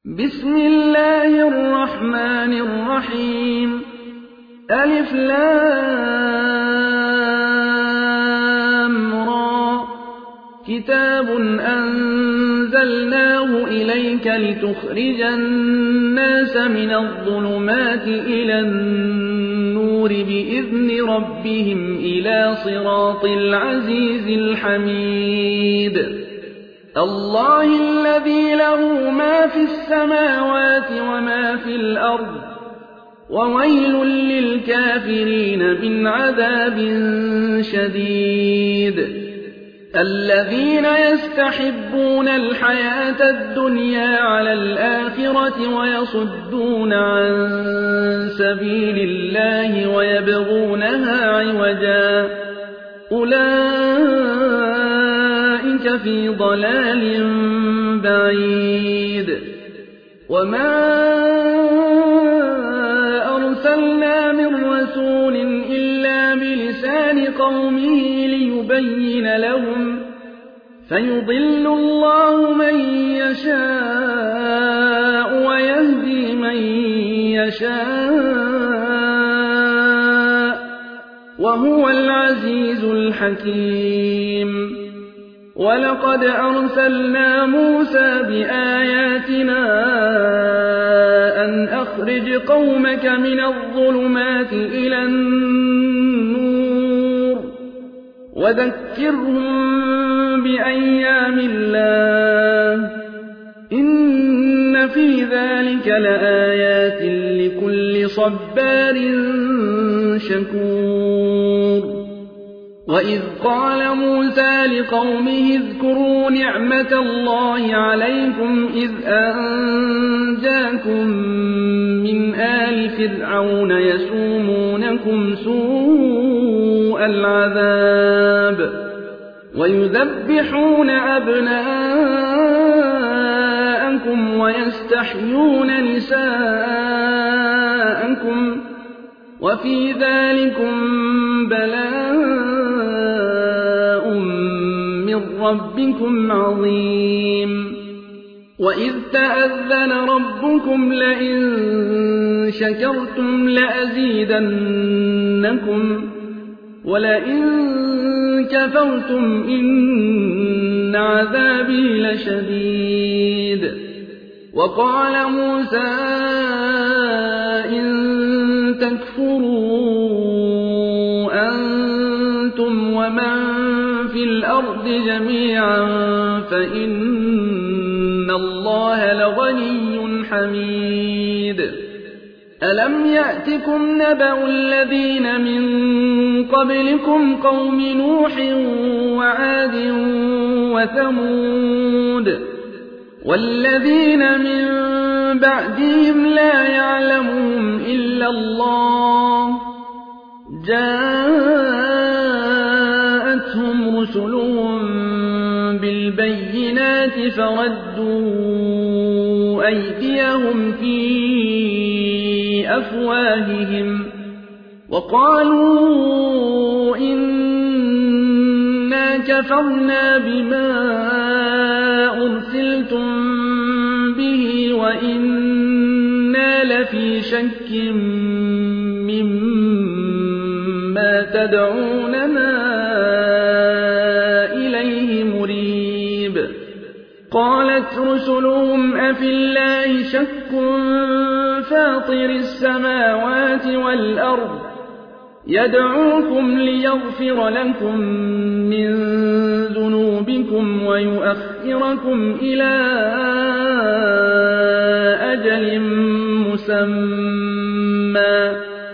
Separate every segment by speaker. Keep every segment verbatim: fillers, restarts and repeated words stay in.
Speaker 1: بسم الله الرحمن الرحيم ألف لام را كتاب أنزلناه إليك لتخرج الناس من الظلمات إلى النور بإذن ربهم إلى صراط العزيز الحميد الله الذي له ما في السماوات وما في الأرض وويل للكافرين من عذاب شديد الذين يستحبون الحياة الدنيا على الآخرة ويصدون عن سبيل الله ويبغونها عوجا أولئك في ضلال بعيد وما أرسلنا من رسول إلا بلسان قومه ليبين لهم فيضل الله من يشاء ويهدي من يشاء وهو العزيز الحكيم ولقد أرسلنا موسى بآياتنا أن أخرج قومك من الظلمات إلى النور وذكرهم بأيام الله إن في ذلك لآيات لكل صبار شكور وإذ قال موسى لقومه اذكروا نعمة الله عليكم إذ أنجاكم من آل فرعون يسومونكم سوء العذاب ويذبحون أبناءكم ويستحيون نساءكم وفي ذلكم بلاء من ربكم عظيم وإذ تأذن ربكم لئن شكرتم لأزيدنكم ولئن كفرتم إن عذابي لشديد وقال موسى إن تكفروا أنتم ومن في الأرض جميعا فإن الله لغني حميد ألم يأتكم نبأ الذين من قبلكم قوم نوح وعاد وثمود والذين من بعدهم لا يعلمهم إلا الله جاءتهم رسلهم بالبينات فردوا أيديهم في أفواههم وقالوا إنا كفرنا بما أرسلتم به وإنا لفي شك مما تدعوننا إليه مريب قالت رسلهم أفي الله شك فاطر السماوات والأرض يدعوكم ليغفر لكم من ذنوبكم ويؤخركم إلى أجل مسمى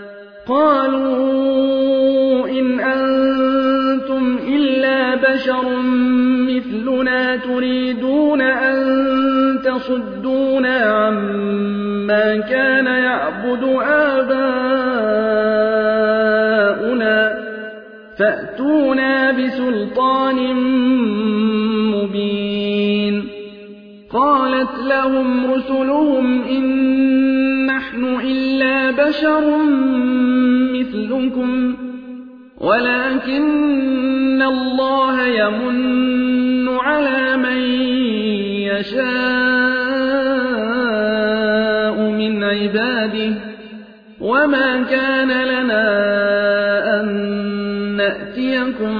Speaker 1: قالوا إن أنتم إلا بشر مثلنا تريدون أن تصدونا عما كان يعبد آباؤنا فأتونا بسلطان مبين قالت لهم رسلهم إن نحن إلا بشر مثلكم ولكن الله يمن على من يشاء عباده وما كان لنا أن نأتيكم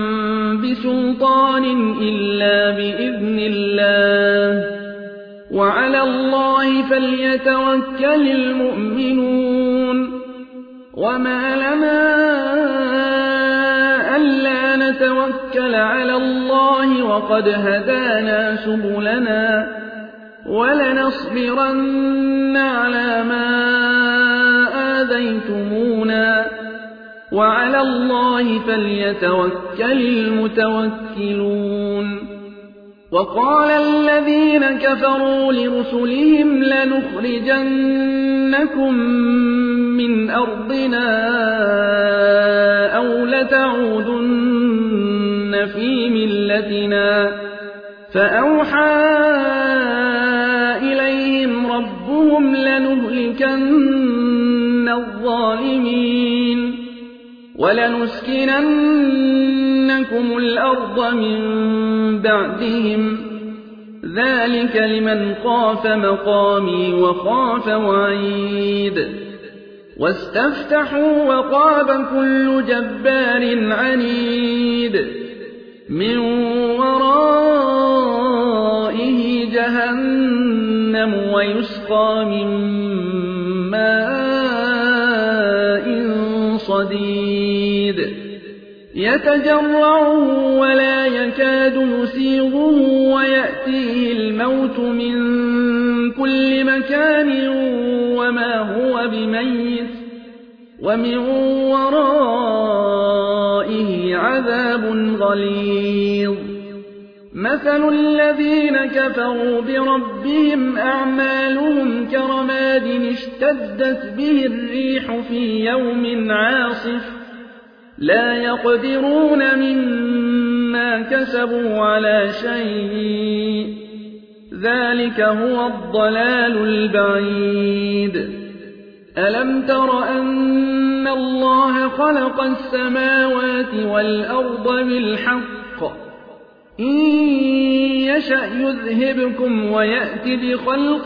Speaker 1: بسلطان إلا بإذن الله وعلى الله فليتوكل المؤمنون وما لنا ألا نتوكل على الله وقد هدانا سبلنا ولنصبرن على ما آذيتمونا وعلى الله فليتوكل المتوكلون وقال الذين كفروا لرسلهم لنخرجنكم من أرضنا أو لتعودن في ملتنا فأوحى إليهم ربهم لنهلكن الظالمين ولنسكننكم الأرض من بعدهم ذلك لمن خاف مقامي وخاف وعيد واستفتحوا وخاب كل جبار عنيد من ورائه جهنم ويسقى من ماء صديد يتجرعه ولا يكاد يسيغه ويأتيه الموت من كل مكان وما هو بميت ومن ورائه عذاب غليظ مثل الذين كفروا بربهم أعمالهم كرماد اشتدت به الريح في يوم عاصف لا يقدرون مما كسبوا على شيء ذلك هو الضلال البعيد ألم تر أن الله خلق السماوات والأرض بالحق إن يشأ يذهبكم ويأت بخلق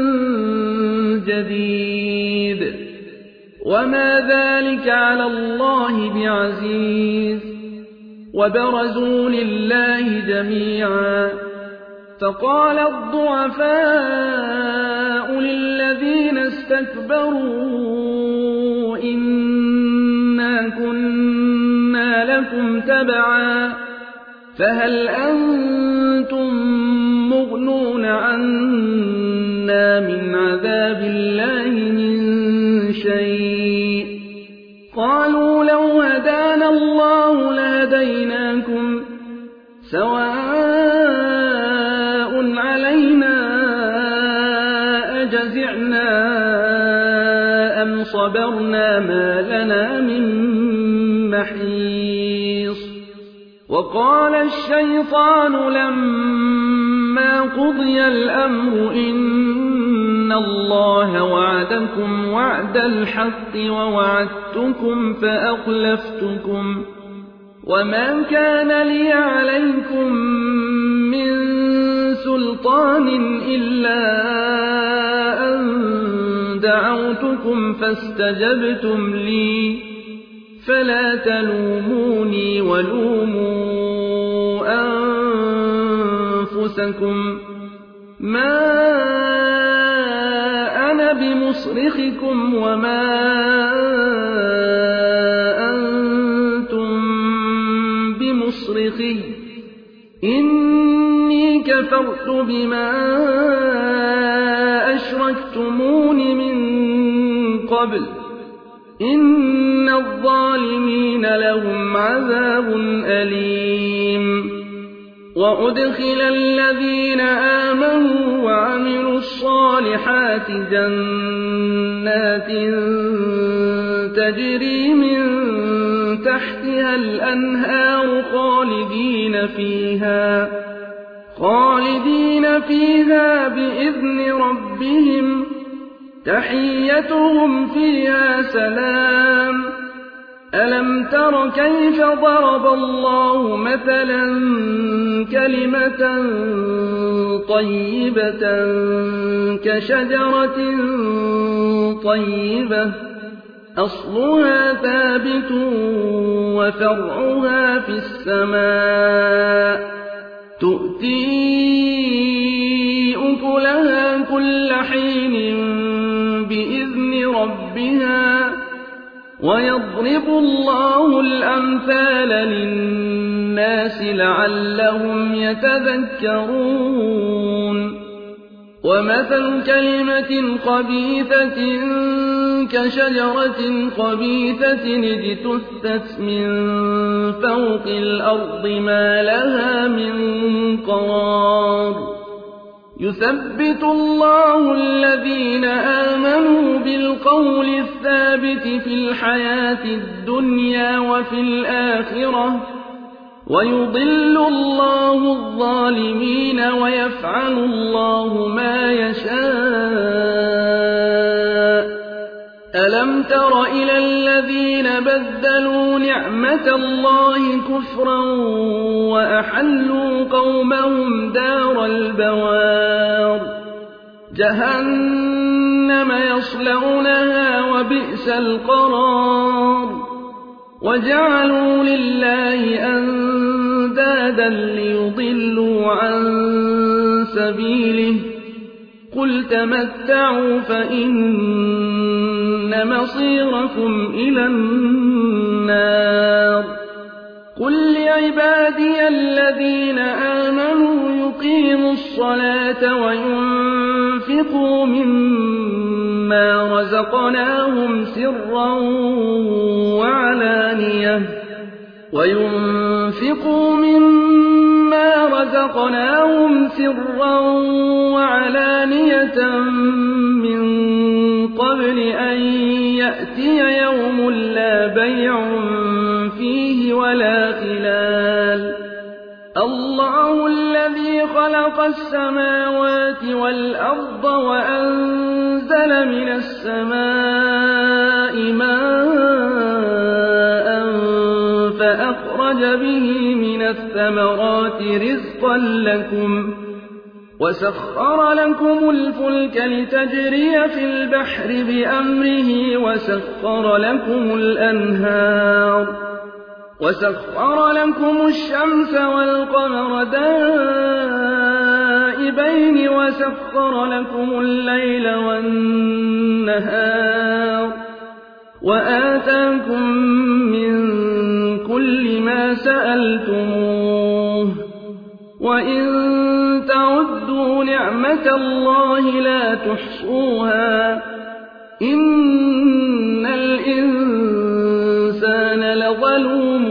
Speaker 1: جديد وما ذلك على الله بعزيز وبرزوا لله جميعا فقال الضعفاء للذين استكبروا إنا كنا لكم تبعا فهل أنتم مغنون عنا من عذاب الله من شيء قالوا لو هدانا الله لهديناكم سواء علينا أجزعنا أم صبرنا ما لنا من محيص وقال الشيطان لما قضي الأمر إن الله وعدكم وعد الحق ووعدتكم فأخلفتكم وما كان لي عليكم من سلطان إلا أن دعوتكم فاستجبتم لي فلا تلوموني ولوموا أنفسكم ما أنا بمصرخكم وما أنتم بمصرخي إني كفرت بما أشركتمون من قبل إن الظالمين لهم عذاب أليم وأدخل الذين آمنوا وعملوا الصالحات جنات تجري من تحتها الأنهار خالدين فيها خالدين فيها بإذن ربهم تحيتهم فيها سلام ألم تر كيف ضرب الله مثلا كلمة طيبة كشجرة طيبة أصلها ثابت وفرعها في السماء تؤتي أكلها كل حين بإذن ربها ويضرب الله الأمثال للناس لعلهم يتذكرون ومثل كلمة خبيثة كشجرة خبيثة اجتثت من فوق الأرض ما لها من قرار يثبت الله الذين آمنوا بالقول الثابت في الحياة الدنيا وفي الآخرة ويضل الله الظالمين ويفعل الله ما يشاء ألم تر إلى الذين بدلوا نعمة الله كفرا وأحلوا قومهم دار البوار جهنم يصلونها وبئس القرار وجعلوا لله أندادا ليضلوا عن سبيله قل تمتعوا فإن مصيركم إلى النار قل لعبادي الذين آمنوا يقيموا الصلاة وينفقوا مما رزقناهم سرا وعلانية وينفقوا مما رزقناهم سرا وعلانية من قبل أن يأتي يوم لا بيع فيه ولا خلال الله الذي خلق السماوات والأرض وأنزل من السماء ماء فأخرج به من الثمرات رزقا لكم وسخر لكم الفلك لتجري في البحر بأمره وسخر لكم الأنهار وسخر لكم الشمس والقمر دائبين وسخر لكم الليل والنهار وآتاكم من كل ما سألتموه وإن تعدوا نعمة الله لا تحصوها إن الإنسان لظلوم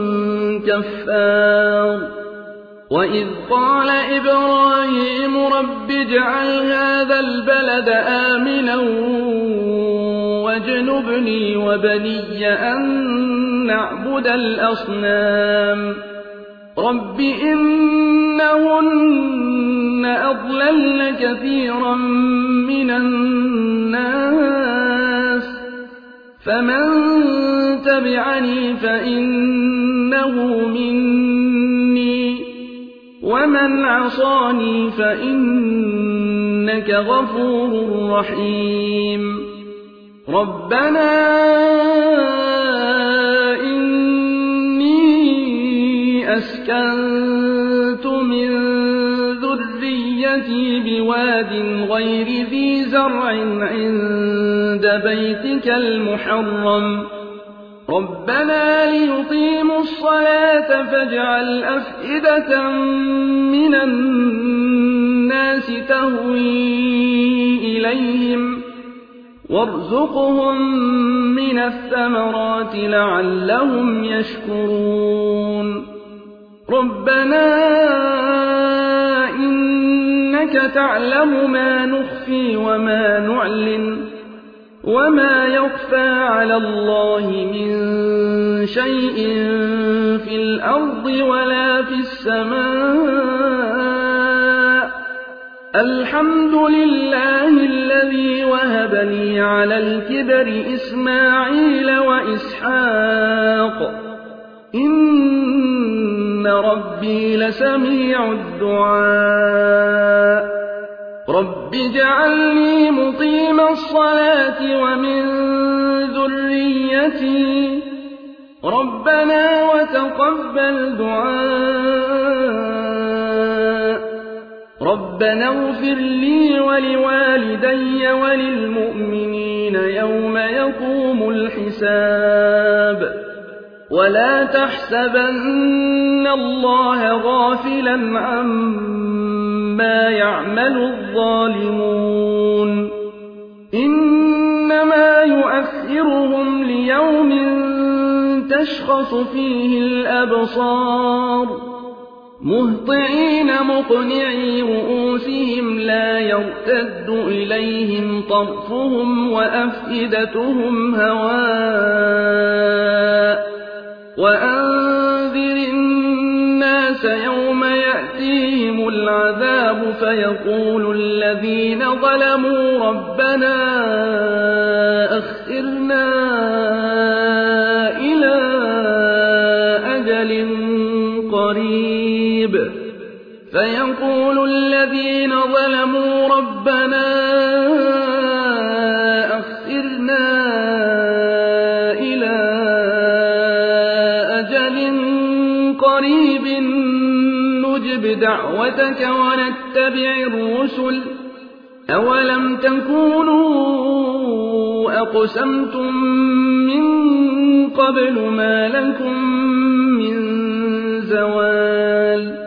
Speaker 1: كفار وإذ قال إبراهيم رب اجعل هذا البلد آمنا واجنبني وبني أن نعبد الأصنام رب إنهن أضللن كثيرا من الناس فمن تبعني فإنه مني ومن عصاني فإنك غفور رحيم ربنا أسكنت من ذريتي بواد غير ذي زرع عند بيتك المحرم ربنا ليقيموا الصلاة فاجعل أفئدة من الناس تهوي إليهم وارزقهم من الثمرات لعلهم يشكرون ربنا إنك تعلم ما نخفي وما نعلن وما يخفى على الله من شيء في الأرض ولا في السماء الحمد لله الذي وهب وهبني على الكبر إسماعيل وإسحاق إن ربي لسميع الدعاء رب اجعلني مقيم الصلاة ومن ذريتي ربنا وتقبل دعاء ربنا اغفر لي ولوالدي وللمؤمنين يوم يقوم الحساب ولا تحسبن الله غافلا عما يعمل الظالمون إنما يؤخرهم ليوم تشخص فيه الأبصار مهطعين مقنعي رؤوسهم لا يرتد إليهم طرفهم وأفئدتهم هواء وأنذر الناس يوم يأتيهم العذاب فيقول الذين ظلموا ربنا أخرنا إلى أجل قريب فيقول الذين ظلموا ربنا أخرنا إلى أجل قريب نجب دعوتك ونتبع الرسل أولم تكونوا أقسمتم من قبل ما لكم من زوال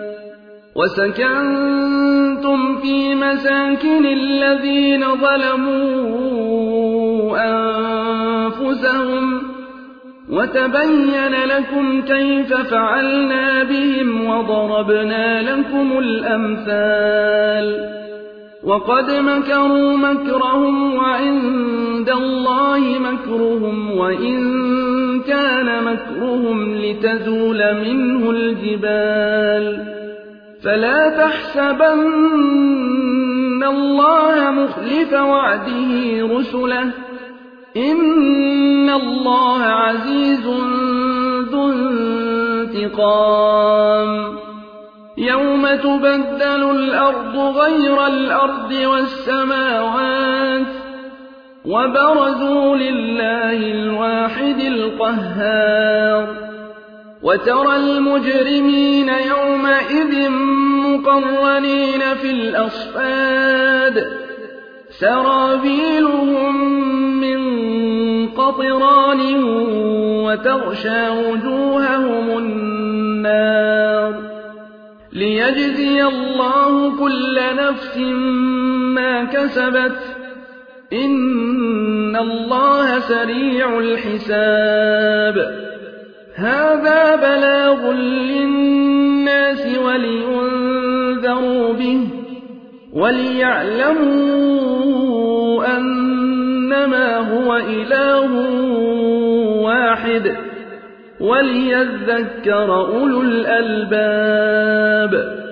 Speaker 1: وسكنتم في مساكن الذين ظلموا أنفسهم وتبين لكم كيف فعلنا بهم وضربنا لكم الأمثال وقد مكروا مكرهم وعند الله مكرهم وإن كان مكرهم لتزول منه الجبال فلا تحسبن الله مخلف وعده رسله إن الله عزيز ذو انتقام يوم تبدل الأرض غير الأرض والسماوات وبرزوا لله الواحد القهار وترى المجرمين يومئذ مقرنين في الأصفاد سرابيلهم من قطران وتغشى وجوههم النار ليجزي الله كل نفس ما كسبت إن الله سريع الحساب هذا بلاغ للناس ولينذروا به وليعلموا أنما هو إله واحد وليذكر أولو الألباب